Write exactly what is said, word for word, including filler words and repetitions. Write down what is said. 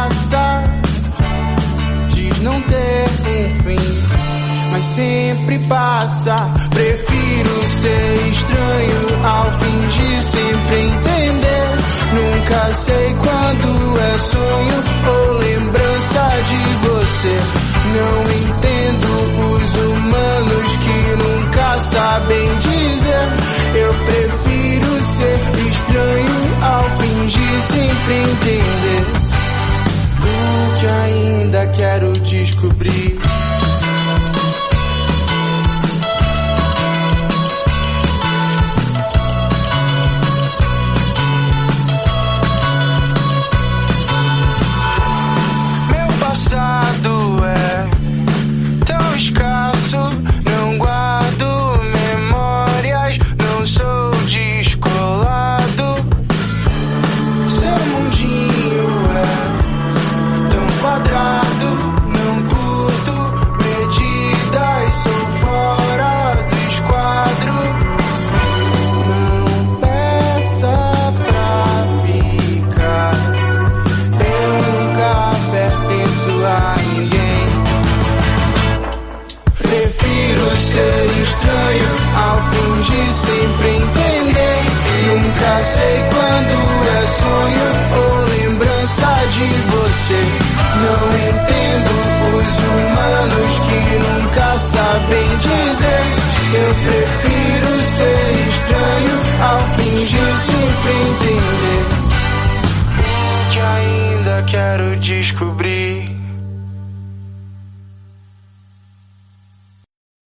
passa, diz não ter um fim, mas sempre passa. Prefiro ser estranho ao fingir sempre entender. Nunca sei quando é sonho ou lembrança de você. Não entendo os humanos que nunca sabem dizer. Eu prefiro ser estranho ao fingir sempre entender. O que ainda quero descobrir